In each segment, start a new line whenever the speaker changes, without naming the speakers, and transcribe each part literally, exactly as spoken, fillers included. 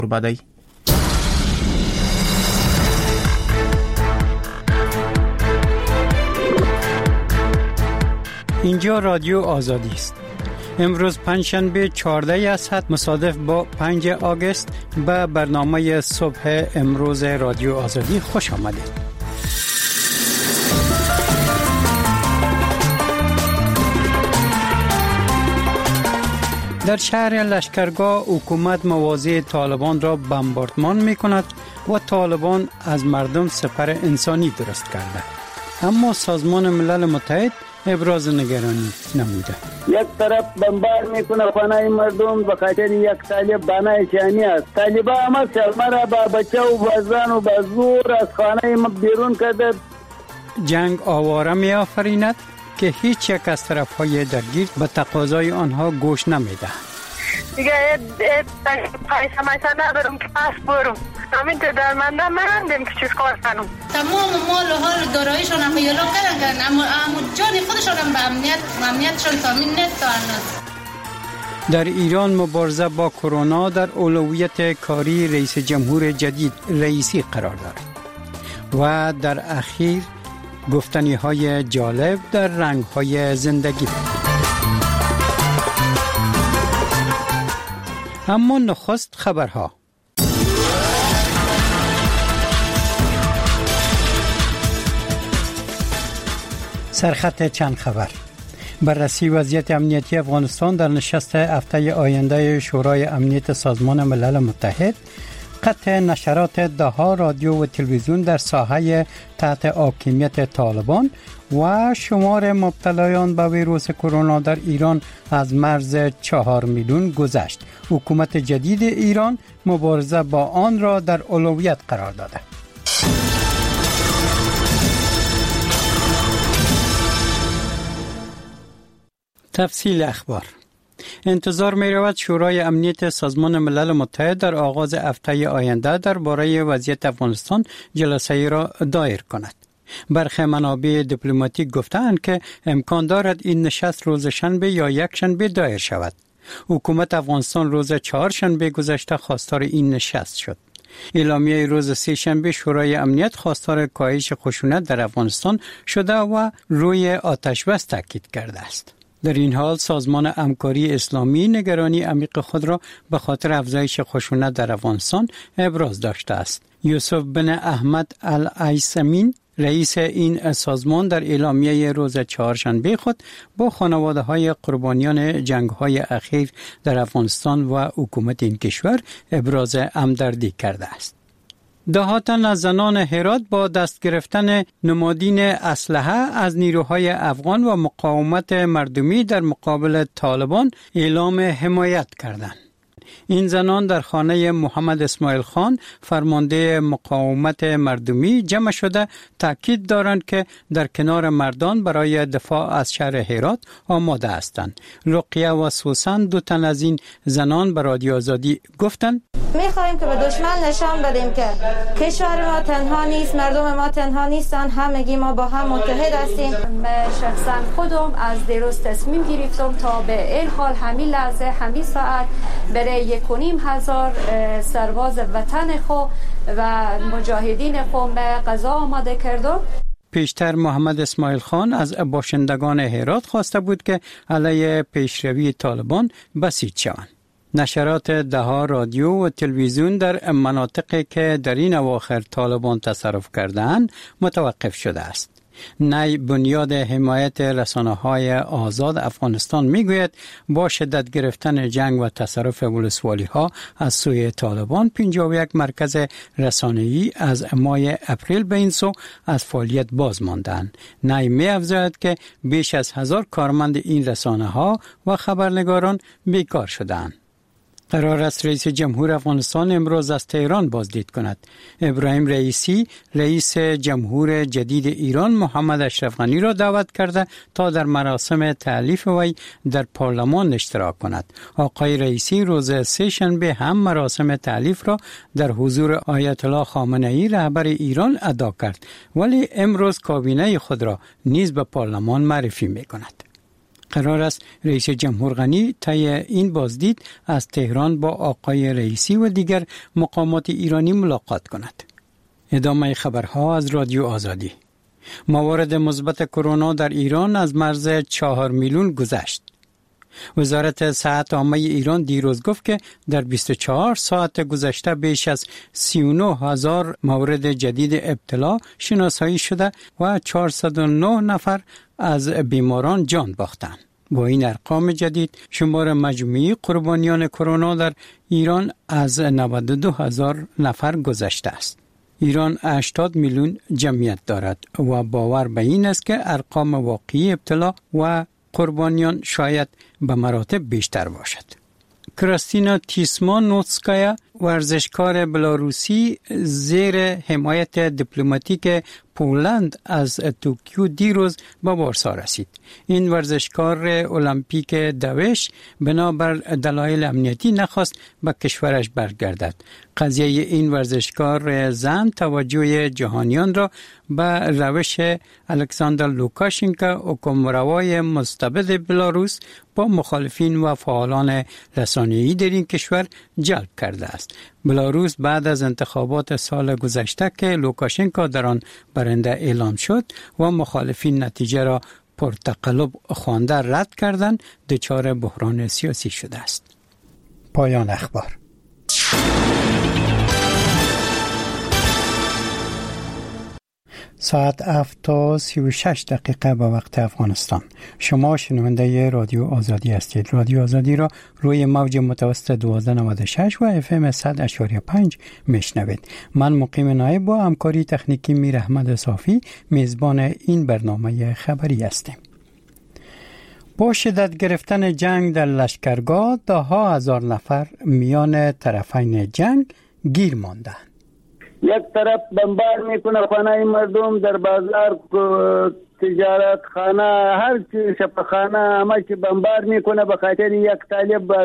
بدهی.
اینجا رادیو آزادی است. امروز پنجشنبه چهارده اسد مصادف با پنج آگوست به برنامه صبح امروز رادیو آزادی خوش آمدید. در شهر لشکرگاه حکومت مواضع طالبان را بمباردمان می کند و طالبان از مردم سپر انسانی درست کرده. اما سازمان ملل متحد ابراز نگرانی نموده.
یک طرف بمبار میکنه خانه مردم به خاطر یک طالب بانای شانی است. طالبا هم سلمه با بچه و بازان و بازور از خانه بیرون کرده.
جنگ آواره می آفریند که هیچ یک از طرفهای درگیر به تقاضای آنها گوش نمیده.
دیگه پیسه میسه ندارم که پس برم. همین درمنده مندم که چیز کار کنم.
تمام مال و حال داراییشون هم یلا کردن، اما جان خودشون هم به امنیت امنیتشون تامین نمی‌کنن.
در ایران مبارزه با کرونا در اولویت کاری رئیس جمهور جدید رئیسی قرار دارد و در اخیر گفتنی های جالب در رنگ های زندگی. اما نخست خبرها. سرخط چند خبر. بررسی وضعیت امنیتی افغانستان در نشست هفته آینده شورای امنیت سازمان ملل متحد. قطع نشرات دهها رادیو و تلویزیون در ساحه تحت حاکمیت طالبان و شمار مبتلایان به ویروس کرونا در ایران از مرز چهار میلیون گذشت. حکومت جدید ایران مبارزه با آن را در اولویت قرار داده. تفصیل اخبار. انتظار می رود شورای امنیت سازمان ملل متحد در آغاز هفته آینده درباره وضعیت افغانستان جلسه را دایر کند. برخی منابع دیپلماتیک گفتند که امکان دارد این نشست روز شنبه یا یک شنبه دایر شود. حکومت افغانستان روز چهارشنبه گذشته خواستار این نشست شد. اعلامیه روز سه شنبه شورای امنیت خواستار کاهش خشونت در افغانستان شده و روی آتش بس تاکید کرده است. در این حال سازمان همکاری اسلامی نگرانی عمیق خود را به خاطر افزایش خشونت در افغانستان ابراز داشته است. یوسف بن احمد العیسمین رئیس این سازمان در اعلامیه روز چهارشنبه خود با خانواده های قربانیان جنگ های اخیر در افغانستان و حکومت این کشور ابراز همدردی کرده است. دهها تن از زنان هرات با دست گرفتن نمادین اسلحه از نیروهای افغان و مقاومت مردمی در مقابل طالبان اعلام حمایت کردند. این زنان در خانه محمد اسماعیل خان فرمانده مقاومت مردمی جمع شده تاکید دارند که در کنار مردان برای دفاع از شهر هرات آماده هستند. رقیه و سوسن دو تن از این زنان به رادیو آزادی گفتند
می‌خواهیم که به دشمن نشان بدیم که کشور ما تنها نیست، مردم ما تنها نیستن، همگی ما با هم متحد هستیم.
من شخصا خودم از دیروز تصمیم گرفتم تا به این حال همین لحظه همین ساعت برای یک و نیم هزار سرباز وطن خو و مجاهدین خو به قضا آماده کردم.
پیشتر محمد اسماعیل خان از باشندگان هرات خواسته بود که علیه پیشروی طالبان بسیج شوند. نشرات دهها رادیو و تلویزیون در مناطقی که در این اواخر طالبان تصرف کردند متوقف شده است. نی بنیاد حمایت رسانه‌های آزاد افغانستان میگوید با شدت گرفتن جنگ و تصرف ولسوالی‌ها از سوی طالبان پنجاه و یک مرکز رسانه‌ای از ماه اپریل به این سو از فعالیت باز ماندند. نی می‌افزاید که بیش از هزار کارمند این رسانه‌ها و خبرنگاران بیکار شدند. قرار است رئیس جمهور افغانستان امروز از تهران بازدید کند. ابراهیم رئیسی رئیس جمهور جدید ایران محمد اشرف غنی را دعوت کرده تا در مراسم تألیف وی در پارلمان اشتراک کند. آقای رئیسی روز سه شنبه هم مراسم تألیف را در حضور آیت الله خامنه‌ای رهبر ایران ادا کرد، ولی امروز کابینه خود را نیز به پارلمان معرفی می کند. قرار است رئیس جمهور غنی طی این بازدید از تهران با آقای رئیسی و دیگر مقامات ایرانی ملاقات کند. ادامه خبرها از رادیو آزادی. موارد مثبت کرونا در ایران از مرز چهار میلیون گذشت. وزارت صحت عامه ایران دیروز گفت که در بیست و چهار ساعت گذشته بیش از سی و نه هزار مورد جدید ابتلا شناسایی شده و چهارصد و نه نفر از بیماران جان باختند. با این ارقام جدید شمار مجموعی قربانیان کرونا در ایران از نود و دو هزار نفر گذشته است. ایران هشتاد میلیون جمعیت دارد و باور به این است که ارقام واقعی ابتلا و قربانیان شاید به مراتب بیشتر باشد. کریستینا تیسمانوتسکایا ورزشکار بلاروسی زیر حمایت دیپلماتیک پولند از توکیو دیروز به وارسا رسید. این ورزشکار المپیک دوش بنابر دلایل امنیتی نخواست به کشورش برگردد. قضیه این ورزشکار زن توجه جهانیان را به روش الکساندر لوکاشنکو حکمروای مستبد بلاروس با مخالفین و فعالان رسانه‌ای در این کشور جلب کرده است. بلاروس بعد از انتخابات سال گذشته که لوکاشنکو در آن برنده اعلام شد و مخالفین نتیجه را پرتقلب خوانده رد کردند، دچار بحران سیاسی شده است. پایان اخبار. ساعت هفت تا سی و شش دقیقه به وقت افغانستان. شما شنونده رادیو آزادی هستید. رادیو آزادی را روی موج متوسط دوازده نود و شش و اف ام صد اشاری پنج میشنوید. من مقیم نایب با همکاری تکنیکی میر احمد صافی میزبان این برنامه خبری هستیم. با شدت گرفتن جنگ در لشکرگاه ده ها هزار نفر میان طرفین جنگ گیر ماندند.
یک طرف بمبار میکنه خانه مردم، در بازار تجارت خانه هر چی شفاخانه همه چی بمبار میکنه به خاطر یک طالب بس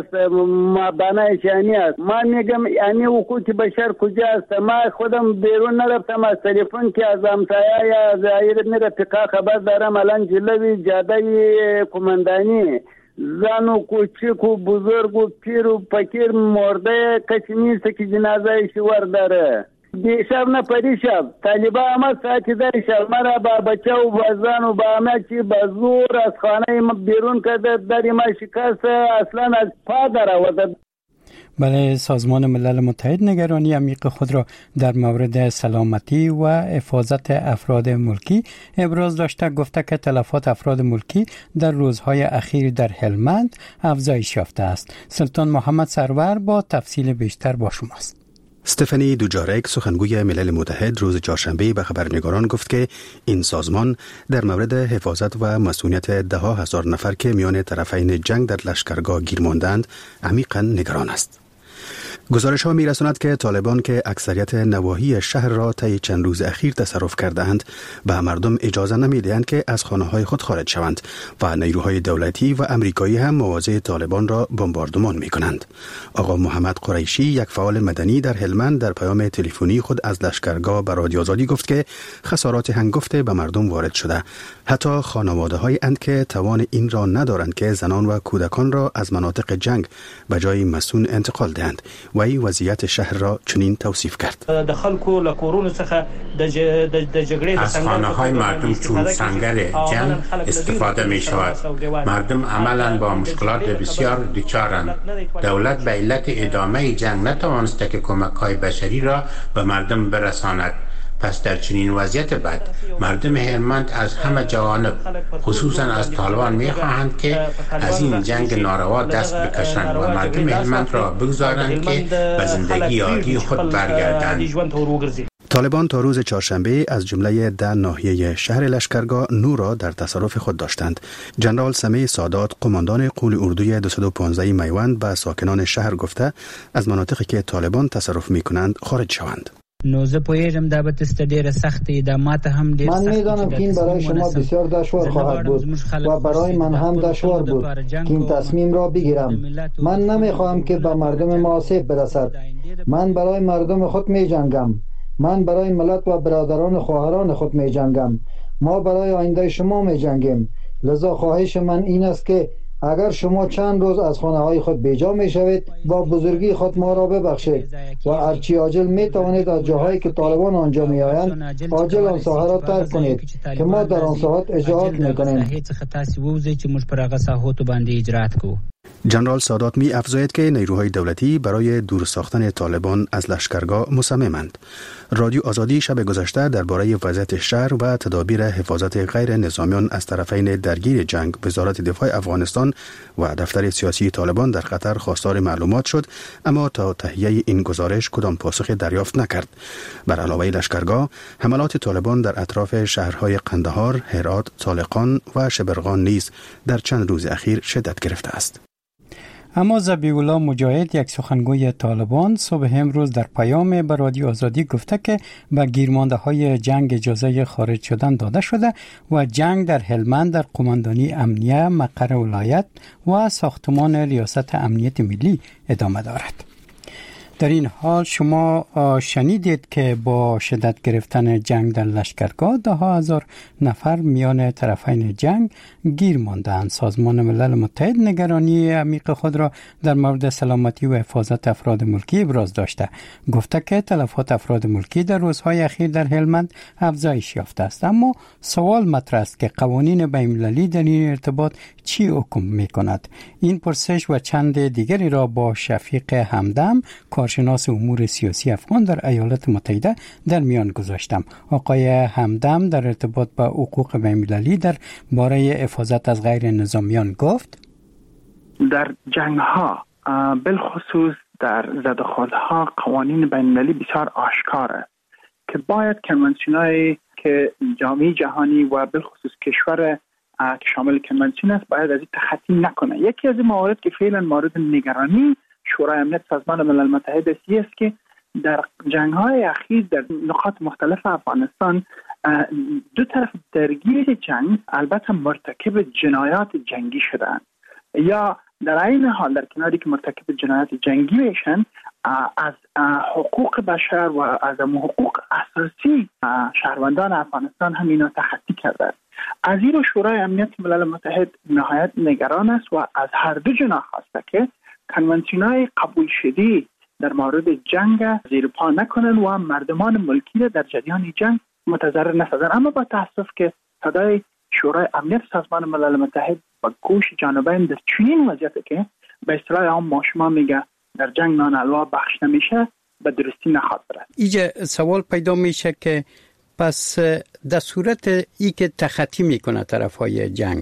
بنای شانی است. من میگم یعنی حقوق بشر کجا است؟ ما خودم بیرون نرفتم، از تلفن که از همسایه یا زایر میره پکا خبر دارم الان جلوی جاده کماندانی زن و کوچک و بزرگ و پیر و فقیر مرده کسی نیست که جنازه شور داره. دیشب نه پریشب طالبا همه ساعتی در شب مرا با بچه و بازان و با همه چی با زور از خانه بیرون کرده، در ما شکست اصلا از پا در آورده.
بله، سازمان ملل متحد نگرانی عمیق خود را در مورد سلامتی و حفاظت افراد ملکی ابراز داشته، گفته که تلفات افراد ملکی در روزهای اخیر در هلمند افزایش یافته است. سلطان محمد سرور با تفصیل بیشتر با شماست.
استفانی دوجارک سخنگوی ملل متحد روز چهارشنبه به خبرنگاران گفت که این سازمان در مورد حفاظت و مسئولیت ده ها هزار نفر که میان طرفین جنگ در لشکرگاه گیر ماندند عمیقاً نگران است. گزارش ها می رساند که طالبان که اکثریت نواحی شهر را طی چند روز اخیر تصرف کرده‌اند به مردم اجازه نمی دهند که از خانه های خود خارج شوند و نیروهای دولتی و امریکایی هم مواضع طالبان را بمباردمان می کنند. آقا محمد قریشی، یک فعال مدنی در هلمند، در پیام تلفنی خود از لشکرگاه به رادیو آزادی گفت که خسارات هنگفته به مردم وارد شده. حتی خانواده های اند که توان این را ندارند که زنان و کودکان را از مناطق جنگ به جای مسون انتقال دهند. و ای وضعیت شهر را چنین توصیف کرد.
د خلکو له کورونو څخه د جګړې
از خانه‌های مردم چون سنگر جنگ استفاده می شود. مردم عملاً با مشکلات بسیار دچارند. دولت به علت ادامه جنگ نتوانسته که کمک‌های بشری را به مردم برساند. پس در چنین وضعیت بد مردم هلمند از همه جوانب خصوصا از طالبان می‌خواهند که از این جنگ ناروا دست بکشند و مردم هلمند را بگذارند که به زندگی عادی خود برگردند.
طالبان تا روز چهارشنبه از جمله ده ناحیه شهر لشکرگاه نو را در تصرف خود داشتند. جنرال سمیع سادات، قماندان قول اردوی دویست و پانزده میوند، به ساکنان شهر گفته از مناطقی که طالبان تصرف می‌کنند خارج شوند.
نو زه پوهیږم دا به تاسو ته ډیره سختي ده، ماته هم ډیر سخت.
من میدانم که این برای شما بسیار دشوار خواهد بود و برای من هم دشوار بود که این تصمیم را بگیرم. من نمیخواهم که به مردم ما آسیب برسد. من برای مردم خود می جنگم. من برای ملت و برادران خواهران خود می جنگم. ما برای آینده شما می جنگیم. لذا خواهش من این است که اگر شما چند روز از خانه های خود بیجا می شوید با بزرگی خود ما را ببخشید و هرچی عاجل می توانید از جاهایی که طالبان آنجا می آیند عاجل آن ساحه را ترک کنید که ما در آن ساحات اجراعات می کنیم.
جنرال سادات می افزاید که نیروهای دولتی برای دور ساختن طالبان از لشکرگاه مصممند. رادیو آزادی شب گذشته درباره وضعیت شهر و تدابیر حفاظت غیر نظامیان از طرفین درگیر جنگ وزارت دفاع افغانستان و دفتر سیاسی طالبان در قطر خواستار معلومات شد، اما تا تهیه این گزارش کدام پاسخ دریافت نکرد. بر علاوه لشکرگاه، حملات طالبان در اطراف شهرهای قندهار، هرات، طالقان و شبرغان نیز در چند روز اخیر شدت گرفته است.
اما ذبیح‌الله مجاهد، یک سخنگوی طالبان، صبح امروز در پیام به رادیو آزادی گفته که به گیرمانده های جنگ اجازه خارج شدن داده شده و جنگ در هلمند در قماندانی امنیه مقر ولایت و ساختمان ریاست امنیت ملی ادامه دارد. در این حال شما شنیدید که با شدت گرفتن جنگ در لشکرگاه ده ها هزار نفر میان طرفین جنگ گیر ماندند. سازمان ملل متحد نگرانی عمیق خود را در مورد سلامتی و حفاظت افراد ملکی ابراز داشته. گفته که تلفات افراد ملکی در روزهای اخیر در هلمند افزایش یافته است. اما سوال مطرح است که قوانین بین‌المللی در این ارتباط چی حکم می‌کند؟ این پرسش و چند دیگری را با شفیق همدم، کارشناس امور سیاسی افغان در ایالات متحده، در میان گذاشتم. آقای همدم در ارتباط با حقوق بین‌المللی در باره حفاظت از غیر نظامیان گفت:
در جنگ ها بالخصوص در زدخال ها قوانین بین‌المللی بسیار آشکاره که باید کنوانسیون‌های که جامعه جهانی و بالخصوص کشور که شامل کنوانسیون است باید از این تخطی نکنه. یکی از این موارد که فعلا مورد نگرانی شورای امنیت سازمان ملل متحد است که در جنگ‌های اخیر در نقاط مختلف افغانستان دو طرف درگیر جنگ البته مرتکب جنایات جنگی شدند، یا در این حال در کناری که مرتکب جنایات جنگی میشن از حقوق بشر و از حقوق اساسی شهروندان افغانستان هم اینا تخطی کردند. از این رو شورای امنیت ملل متحد نهایت نگران است و از هر دو جناح خواسته که کنوانسیون‌های قبول شده در مورد جنگ زیر پا نکنن و مردمان ملکی را در جریان جنگ متضرر نسازن. اما با تاسف که صدای شورای امنیت سازمان ملل متحد با گوش جانبین در چنین وضعیتی که به اصطلاح عام ما شما میگه در جنگ نانالوا بخش نمیشه به درستی نخواهد برد.
اینجا سوال پیدا میشه که پس در صورت ای که تخطی میکنه طرفهای جنگ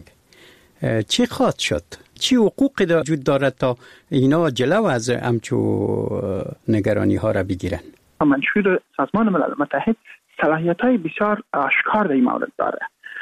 چی خواهد شد؟ چی حقوقی دا وجود دارد تا اینا جلو از همچو نگرانی ها را بگیرن؟
منشور سازمان ملل متحد صلاحیت های بسیار آشکار در این مورد داره،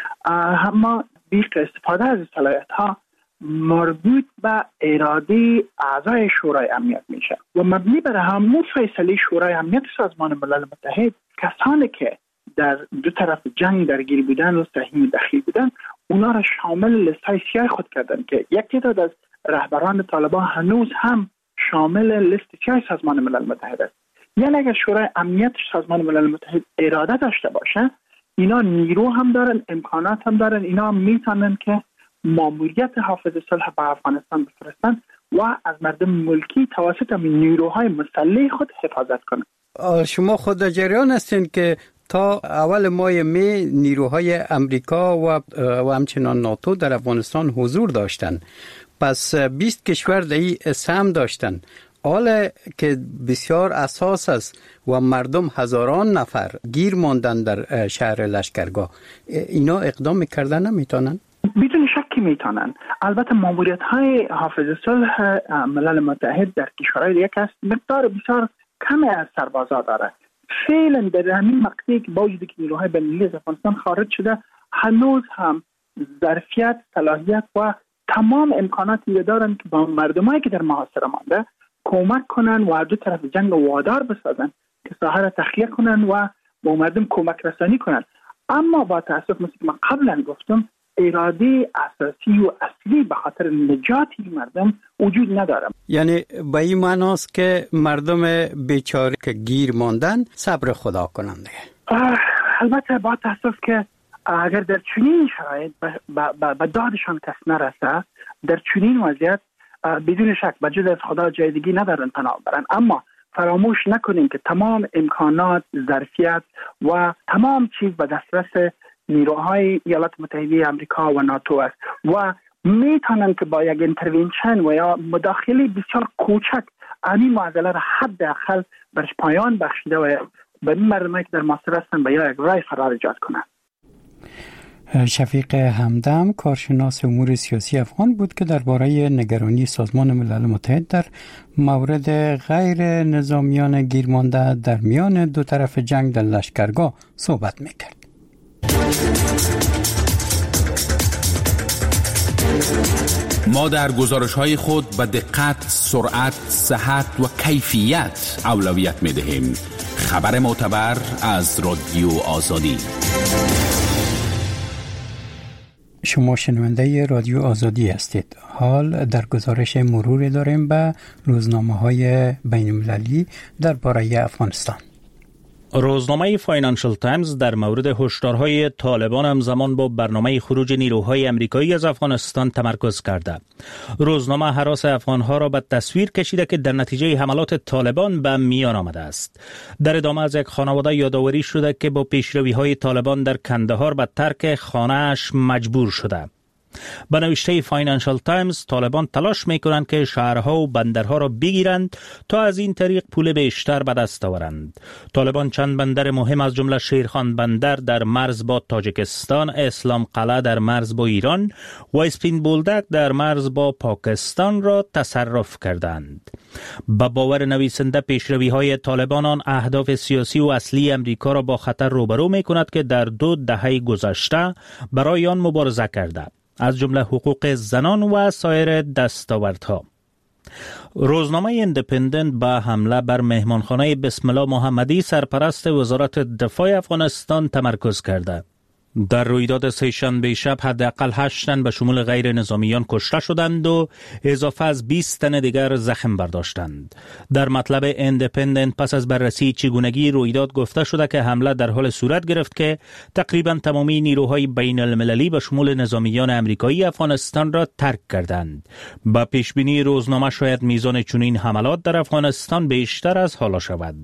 اما بیش استفاده از صلاحیت ها مربوط به اراده اعضای شورای امنیت میشه و مبنی بر همون فیصله شورای امنیت سازمان ملل متحد کسانی که در دو طرف جنگ درگیر بودن و سهیم دخیل بودن اونا را شامل لیست های سیاه خود کردن که یک تعداد از رهبران طالبان هنوز هم شامل لیست سیاه سازمان ملل متحد است. یعنی اگر شورای امنیت سازمان ملل متحد اراده داشته باشه اینا نیرو هم دارن، امکانات هم دارن، اینا هم میتونن که ماموریت حافظ صلح به افغانستان بفرستن و از مردم ملکی توسط نیروهای مسلح خود حفاظت کنن.
شما خود در جریان هستین که تا اول ماه می نیروهای امریکا و و همچنان ناتو در افغانستان حضور داشتند. پس بیست کشور در این سهم داشتند. حالا که بسیار اساس است و مردم هزاران نفر گیر ماندن در شهر لشکرگاه، اینا اقدام میکردن نمیتونن؟
بدون شکی میتونن. البته ماموریت های حافظ صلح ملل متحد در کشورهای دیگه است مقدار بسیار کمی از سربازا داره. فعلا در همین مقطعی که با وجودی که نیروهای بین‌المللی از افغانستان خارج شده هنوز هم ظرفیت، صلاحیت و تمام امکاناتی دارن که با مردمایی که در محاصره مانده کمک کنن و دو طرف جنگ وادار بسازن که ساحه را تخلیه کنن و با مردم کمک رسانی کنن. اما با تاسف مثل که من قبلا گفتم اراده اساسی و اصلی به خاطر نجات مردم وجود نداره.
یعنی به این معناست که مردم بیچاره که گیر ماندن صبر خدا کنن دیگه.
البته با تاسف که اگر در چنین شرایط به دادشان کس نرسه، در چنین وضعیت بدون شک بجز از خدا جای دیگه ندارن پناه برن. اما فراموش نکنیم که تمام امکانات، ظرفیت و تمام چیز به دسترس نیروهای ایالات متحده آمریکا و ناتو است و میتونن که با یک اینترونشن و یا مداخله بسیار کوچک این معضله را حداقل برش پایان بخشیده و به این مردمی که در معاصر هستن به یک رای قرار ایجاد کنند.
شفیق همدم کارشناس امور سیاسی افغان بود که درباره نگرانی سازمان ملل متحد در مورد غیر نظامیان گیرمانده در میان دو طرف جنگ در لشکرگاه صحبت میکرد.
ما در گزارش‌های خود به دقت، سرعت، صحت و کیفیت اولویت می‌دهیم. خبر معتبر از رادیو آزادی.
شما شنونده رادیو آزادی هستید. حال در گزارش مروری داریم به روزنامه‌های بین‌المللی درباره افغانستان.
روزنامه فاینانشل تایمز در مورد هشدارهای طالبان همزمان با برنامه خروج نیروهای امریکایی از افغانستان تمرکز کرده. روزنامه هراس افغانها را به تصویر کشیده که در نتیجه حملات طالبان به میان آمده است. در ادامه از یک خانواده یادآوری شده که با پیشروی‌های طالبان در کندهار به ترک خانه‌اش مجبور شده. به نوشته فاینانشل تایمز، طالبان تلاش میکنند که شهرها و بندرها را بگیرند تا از این طریق پول بیشتر به دست آورند. طالبان چند بندر مهم از جمله شیرخان بندر در مرز با تاجیکستان، اسلام قلعه در مرز با ایران و اسپین بولدک در مرز با پاکستان را تصرف کردند. به باور نویسنده، پیشروی‌های طالبان آن اهداف سیاسی و اصلی امریکا را با خطر روبرو میکند که در دو دهه گذشته برای آن مبارزه کرده، از جمله حقوق زنان و سایر دستاوردها. روزنامه ایندیپندنت با حمله بر مهمانخانه بسم الله محمدی سرپرست وزارت دفاع افغانستان تمرکز کرده. در رویداد سه‌شنبه شب حداقل هشت تن به شمول غیر نظامیان کشته شدند و اضافه از بیست تن دیگر زخم برداشتند. در مطلب ایندیپندنت پس از بررسی چگونگی رویداد گفته شده که حمله در حال صورت گرفت که تقریبا تمامی نیروهای بین المللی به شمول نظامیان امریکایی افغانستان را ترک کردند. با پیشبینی روزنامه شاید میزان چنین حملات در افغانستان بیشتر از حالا شود.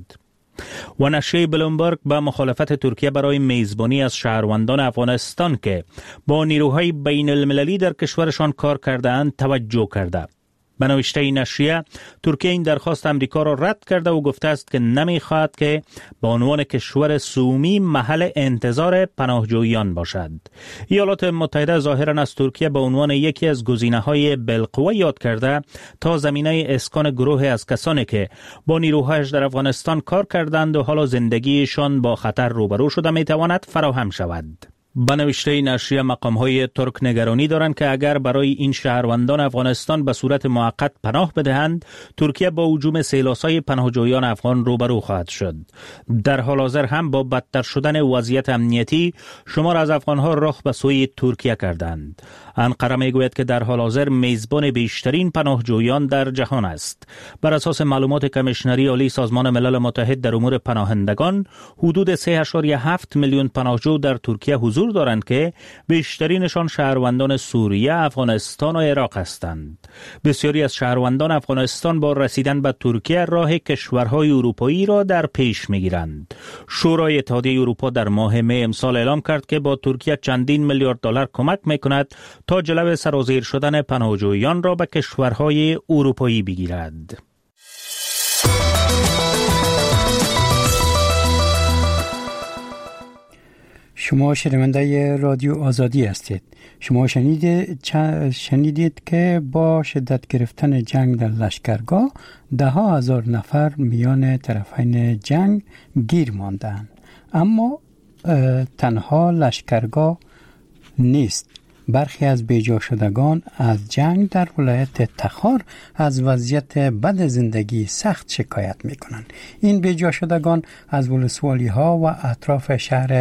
و نشریه بلومبرگ به مخالفت ترکیه برای میزبانی از شهروندان افغانستان که با نیروهای بین المللی در کشورشان کار کرده‌اند توجه کرده. به نوشته این نشریه، ترکیه این درخواست امریکا را رد کرده و گفته است که نمی‌خواهد که به عنوان کشور صومی محل انتظار پناهجویان باشد. ایالات متحده ظاهراً از ترکیه به عنوان یکی از گزینه‌های بالقوه یاد کرده تا زمینه اسکان گروه از کسانی که با نیروهایش در افغانستان کار کردند و حالا زندگیشان با خطر روبرو شده می‌تواند فراهم شود. به نوشته نشریه، مقام‌های ترک نگرانی دارند که اگر برای این شهروندان افغانستان به صورت موقت پناه بدهند، ترکیه با هجوم سیلاسای پناهجویان افغان روبرو خواهد شد. در حال حاضر هم با بدتر شدن وضعیت امنیتی، شمار از افغان‌ها رخ به سوی ترکیه کردند. انقره میگوید که در حال حاضر میزبان بیشترین پناهجویان در جهان است. بر اساس معلومات کمیشنری عالی سازمان ملل متحد در امور پناهندگان، حدود سه و هفت میلیون پناهجو در ترکیه حضور دارند که بیشترینشان شهروندان سوریه، افغانستان و عراق هستند. بسیاری از شهروندان افغانستان با رسیدن به ترکیه راه کشورهای اروپایی را در پیش میگیرند. شورای اتحادیه اروپا در ماه می امسال اعلام کرد که با ترکیه چندین میلیارد دلار کمک میکند تا جلو سرازیر شدن پناهجویان را به کشورهای اروپایی بگیرد.
شما شنونده رادیو آزادی هستید. شما شنیدید, شنیدید که با شدت گرفتن جنگ در لشکرگاه ده ها هزار نفر میان طرفین جنگ گیر ماندند. اما تنها لشکرگاه نیست. برخی از بیجا شدگان از جنگ در ولایت تخار از وضعیت بد زندگی سخت شکایت می کنند. این بیجا شدگان از ولسوالی ها و اطراف شهر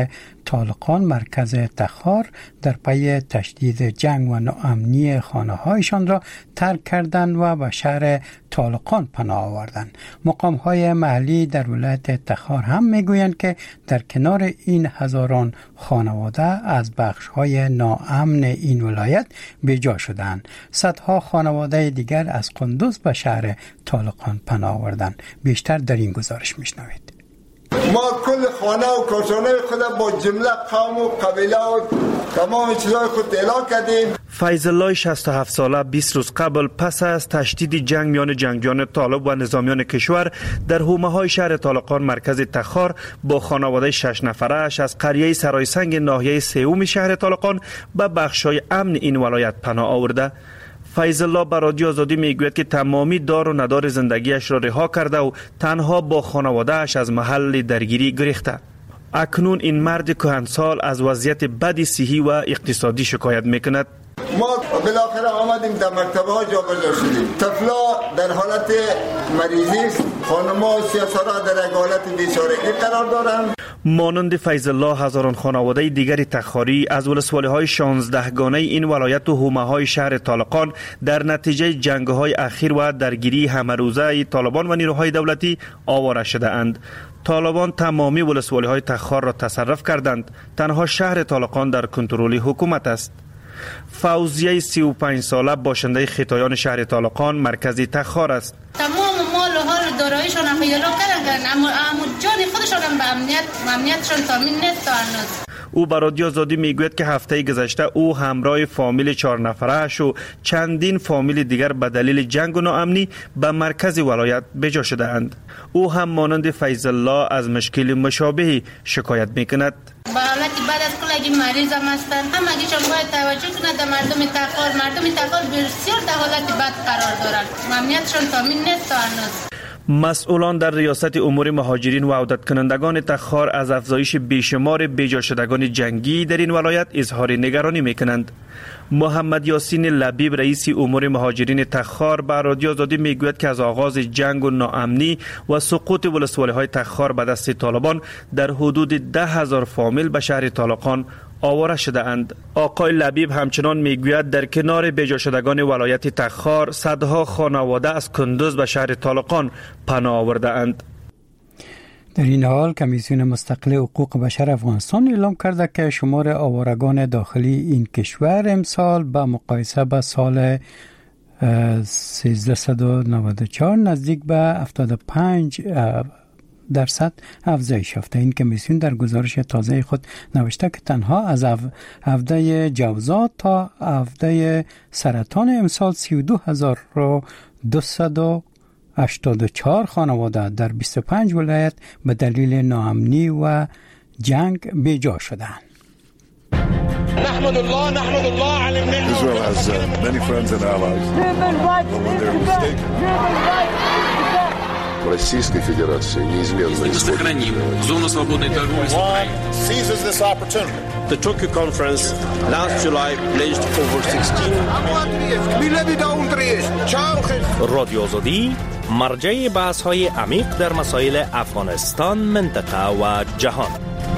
طالقان مرکز تخار در پی تشدید جنگ و ناامنی خانه‌هایشان را ترک کردند و به شهر طالقان پناه آوردند. مقام‌های محلی در ولایت تخار هم میگویند که در کنار این هزاران خانواده از بخش‌های ناامن این ولایت بی‌جا شدند. صدها خانواده دیگر از قندوز به شهر طالقان پناه آوردند. بیشتر در این گزارش میشنوید.
ما کل خانه و کاشانه خود با جمله قوم و قبیله و تمام چیزای خود اعلام کردیم.
فیض الله شصت و هفت ساله بیست روز قبل پس از تشدید جنگ میان جنگجویان طالب و نظامیان کشور در حومه های شهر طالقان مرکز تخار با خانواده شش نفره اش از قریه سرای سنگ ناحیه سوم شهر طالقان به بخش‌های امن این ولایت پناه آورده. فیض الله به رادیو آزادی میگوید که تمامی دار و ندار زندگیش را رها کرده و تنها با خانواده اش از محل درگیری گریخته. اکنون این مرد کهنسال از وضعیت بد صحی و اقتصادی شکایت میکند.
ما بالاخره آمدیم در مکتبه ها جا بجا شدیم. طفلا در حالت مریضی است، خانم‌ها و سیاسرها در یک حالت بیچارگی قرار دارند.
مانند فیض الله هزاران خانواده دیگری تخاری از ولسوالی های شانزده گانه این ولایت و حومه های شهر طالقان در نتیجه جنگ های اخیر و درگیری همه روزه طالبان و نیروهای دولتی آواره شده اند. طالبان تمامی ولسوالی های تخار را تصرف کردند. تنها شهر طالقان در کنترل حکومت است. فوزیه سی و پنج ساله باشنده خطایان شهر طالقان مرکزی تخار است.
تمام مال و حال داراییشان هم خیالا کردن، اما جان خودشان هم به امنیت امنیتشان تامین نیست تا هنوز.
او به رادیو آزادی میگوید که هفته گذشته او همراه فامیل چهار نفره اش و چندین فامیل دیگر به دلیل جنگ و ناامنی به مرکز ولایت بجا شده اند. او هم مانند فیض الله از مشکل مشابهی شکایت میکند.
با حالتی بعد از کلگی مریض هم هستن، همه گیشان باید توجه کنند در مردم تخار. مردم تخار بسیار در حالت بد قرار دارند، امنیتشان تامین نیست تا هنوز.
مسئولان در ریاست امور مهاجرین و عودت کنندگان تخار از افزایش بیشمار بیجا شدگان جنگی در این ولایت اظهار نگرانی میکنند. محمد یاسین لبیب رئیس امور مهاجرین تخار به رادیو آزادی میگوید که از آغاز جنگ و ناامنی و سقوط ولسوالی های تخار به دست طالبان در حدود ده هزار فامیل به شهر طالقان آواره شده اند. آقای لبیب همچنان میگوید در کنار بیجا شدگان ولایت تخار صدها خانواده از کندوز به شهر طالقان پناه آورده اند.
در این حال کمیسیون مستقل حقوق بشر افغانستان اعلام کرده که شمار آوارگان داخلی این کشور امسال به مقایسه با سال سیزده نود و چهار نزدیک به هفتاد و پنج درصد افزایش یافته. این کمیسیون در گزارش تازه خود نوشته که تنها از هفته جوزا تا هفته سرطان امسال سی و دو هزار و دویست و هشتاد و چهار خانواده در بیست و پنج ولایت به دلیل ناامنی و جنگ بیجا شدند.
نحمد الله نحمد الله على النعمة. Israel has uh, many friends and allies. When they're mistaken. Российской Федерации неизменно
сохраним зону свободной торговли с Украиной.
Seizes this opportunity. The Tokyo conference last July pledged over sixteen.
رادیو آزادی مرجع بحث‌های عمیق در مسائل افغانستان، منطقه و جهان.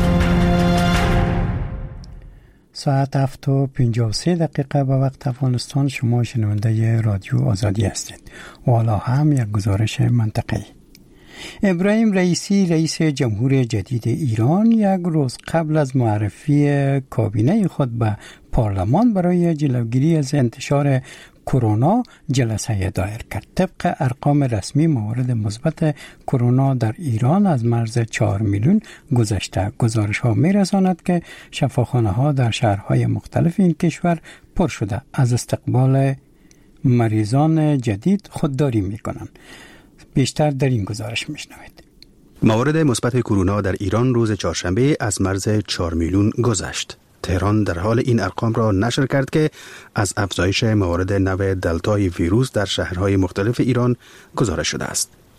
ساعت هفت و پنجاه و سه دقیقه به وقت افغانستان. شما شنونده رادیو آزادی هستید و حالا هم یک گزارش منطقه‌ای. ابراهیم رئیسی رئیس جمهور جدید ایران یک روز قبل از معرفی کابینه خود به پارلمان برای جلوگیری از انتشار کرونا جلسه دایر کرد. طبق ارقام رسمی موارد مثبت کرونا در ایران از مرز چهار میلیون گذشته. گزارش ها می رساند که شفاخانه ها در شهرهای مختلف این کشور پر شده از استقبال مریضان جدید خودداری می کنند. بیشتر در این گزارش میشنوید.
موارد مثبت کرونا در ایران روز چهارشنبه از مرز چهار میلیون گذشت. تهران در حال این ارقام را نشر کرد که از افزایش موارد نو دلتای ویروس در شهرهای مختلف ایران گزارش شده است.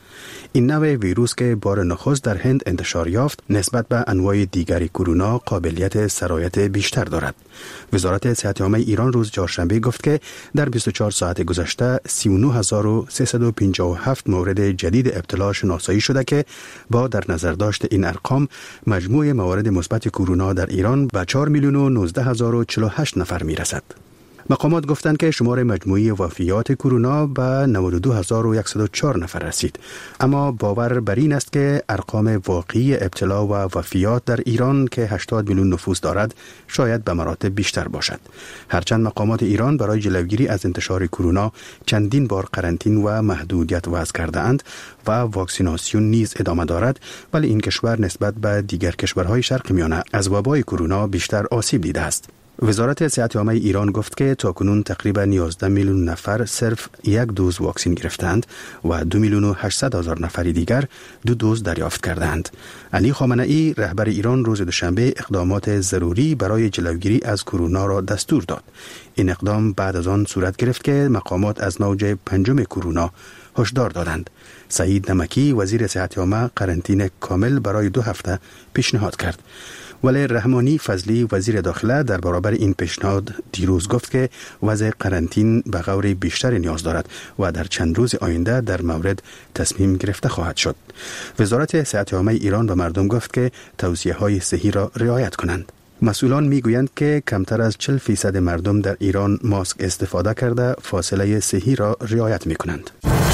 این نوع ویروس که بار نخست در هند انتشار یافت نسبت به انواع دیگری کرونا قابلیت سرایت بیشتر دارد. وزارت صحت عامه ایران روز چهارشنبه گفت که در بیست و چهار ساعت گذشته سی و نه هزار و سیصد و پنجاه و هفت مورد جدید ابتلا شناسایی شده که با در نظر داشت این ارقام مجموع موارد مثبت کرونا در ایران به چهار میلیون و نوزده هزار و چهل و هشت نفر میرسد. مقامات گفتند که شمار مجموعی وفیات کرونا به نود و دو هزار و صد و چهار نفر رسید، اما باور بر این است که ارقام واقعی ابتلا و وفیات در ایران که هشتاد میلیون نفوس دارد شاید به مراتب بیشتر باشد. هرچند مقامات ایران برای جلوگیری از انتشار کرونا چندین بار قرنطین و محدودیت وضع کرده اند و واکسیناسیون نیز ادامه دارد، ولی این کشور نسبت به دیگر کشورهای شرق میانه از وبای کرونا بیشتر آسیب دیده است. وزارت صحت عامه ایران گفت که تاکنون تقریبا یازده میلیون نفر صرف یک دوز واکسن گرفتند و دو میلیون و هشتصد هزار نفر دیگر دو دوز دریافت کردند. علی خامنه ای رهبر ایران روز دوشنبه اقدامات ضروری برای جلوگیری از کرونا را دستور داد. این اقدام بعد از آن صورت گرفت که مقامات از موج پنجم کرونا هشدار دادند. سعید نمکی وزیر صحت عامه قرنطینه کامل برای دو هفته پیشنهاد کرد. ولی رحمانی فضلی وزیر داخله در برابر این پیشنهاد دیروز گفت که وضع قرنطین به غور بیشتر نیاز دارد و در چند روز آینده در مورد تصمیم گرفته خواهد شد. وزارت صحت عامه ایران به مردم گفت که توصیه های صحی را رعایت کنند. مسئولان میگویند که کمتر از چهل فیصد مردم در ایران ماسک استفاده کرده فاصله صحی را رعایت می کنند.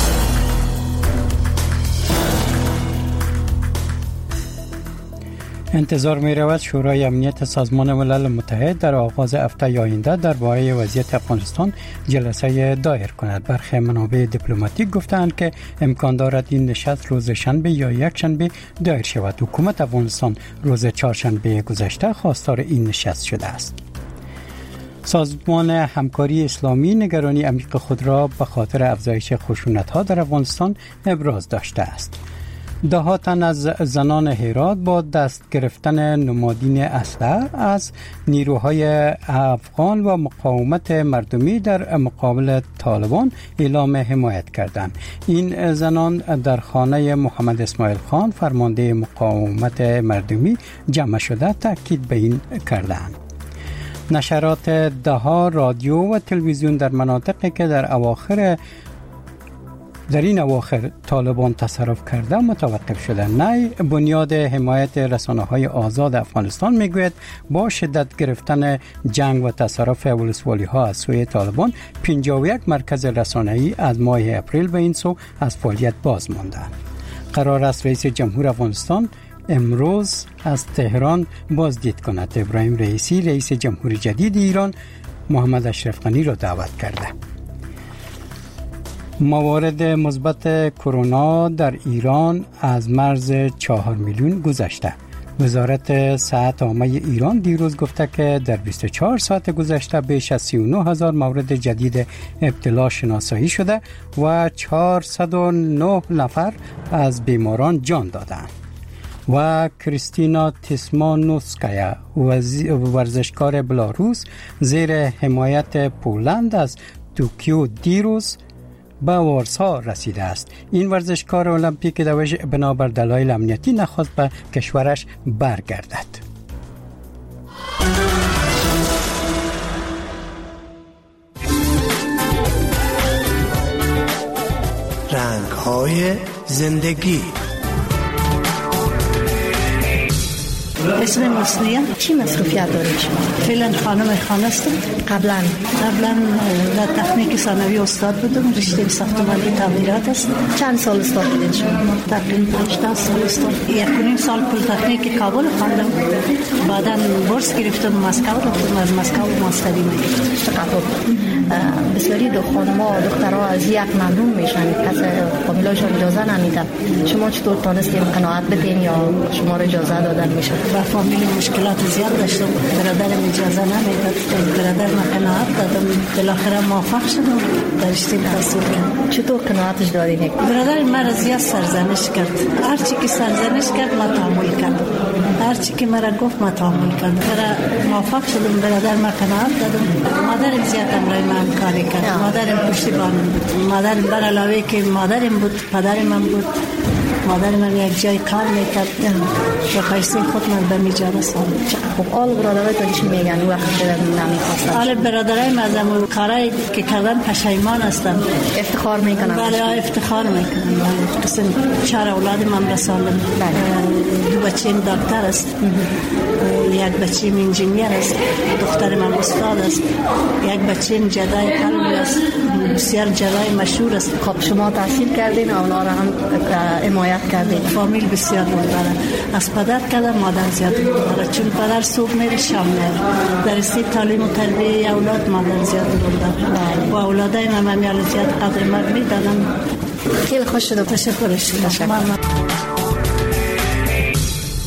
انتظار می رود شورای امنیت سازمان ملل متحد در آغاز هفته آینده درباره وضعیت افغانستان جلسه دایر کند. برخی منابع دیپلماتیک گفتند که امکان دارد این نشست روز شنبه یا یک شنبه دایر شود. حکومت افغانستان روز چهارشنبه گذشته خواستار این نشست شده است. سازمان همکاری اسلامی نگرانی عمیق خود را به خاطر افزایش خشونت‌ها در افغانستان ابراز داشته است. ده ها تن از زنان هرات با دست گرفتن نمادین اسلحه از نیروهای افغان و مقاومت مردمی در مقابل طالبان اعلام حمایت کردند. این زنان در خانه محمد اسماعیل خان فرمانده مقاومت مردمی جمع شده تاکید به این کردند. نشرات دهها رادیو و تلویزیون در مناطقی که در اواخر در این اواخر طالبان تصرف کرده متوقف شده. نی بنیاد حمایت رسانه‌های آزاد افغانستان میگوید با شدت گرفتن جنگ و تصرف ولسوالی‌ها از سوی طالبان پنجاه و یک مرکز رسانه‌ای از ماه اپریل به این سو از فعالیت باز ماندند. قرار است رئیس جمهور افغانستان امروز از تهران بازدید کند. ابراهیم رئیسی رئیس جمهور جدید ایران محمد اشرف غنی را دعوت کرده. موارد مثبت کرونا در ایران از مرز چهار میلیون گذشته. وزارت صحت عامه ایران دیروز گفته که در بیست و چهار ساعت گذشته بیش از سی و نه هزار مورد جدید ابتلا شناسایی شده و چهارصد و نه نفر از بیماران جان دادند. و کریستینا تیسمانوسکایا ورزشکار بلاروس زیر حمایت پولند از توکیو دیروز به وارسا رسیده است. این ورزشکار المپیک دوج بنابر دلایل امنیتی نخواست به کشورش برگردد.
رنگ‌های زندگی.
اسم مصنوعی چی مصروفیت دارید شما؟
فعلا خانم خانه هستم.
قبلا
قبلا در تکنیک ثانوی استاد بودم، رشته ساختمانی تعمیرات است.
چند سال استاد بودید شما؟
تقریبا هشتاد سال استاد. یک و نیم سال پلی‌تکنیک کابل خواندم. بعداً بورس گرفتم مسکو رفتم، از مسکو ماستری گرفتم.
چقدر بسیاری دو خانم‌ها و دخترها از یک ممنون میشن پس فامیلاشون اجازه نمیدن. شما چطور تونستین قناعت بدین یا شما را اجازه دادن میشه؟
با فامیل مشکلات زیاد داشتم، برادرم اجازه نمیداد، برادر ما قناعت دادم، بالاخره موفق شدم در رشته تحصیل کردم.
چطور قناعتش دادین؟
برادر مرا زیاد سرزنش کرد، هر چی که سرزنش کرد ما تحمل کردم، هر چی که مرا گفت ما تحمل کردم. برای موفق شدم، برادر ما قناعت دادم. مادرم زیاد امرای من کاری کرد، مادرم پشتیبان بود، مادرم بر علاوه که مادرم بود پدرم هم بود، مادر من یک جای کار میکرد و پیسه خود من به میجا رساند.
خب آل برادرای تو چی میگن وقتی نمیخواستن؟
آل برادرای من از اون کارایی که کردن پشیمان هستم.
افتخار میکنم.
بله افتخار میکنم. قسم چهار اولاد من رساندم. دو بچه‌م دکتر است. یک بچه‌م انجینیر است. دختر من استاد است. یک بچه‌م جدای قلب است. بسیار جدای مشهور است.
خب شما تحصیل کردین اونا را هم حمایت کردین؟
فامیل بسیار بود داره. از پدر کده مادر زیاد بود داره. چون پدر صبح میره شام میره. در استی تعلیم و تربیه اولاد مادر زیاد بود داره. و اولادای من همیشه زیاد قدر مرد میدادن.
خیلی خوش شد.
تشکر شما.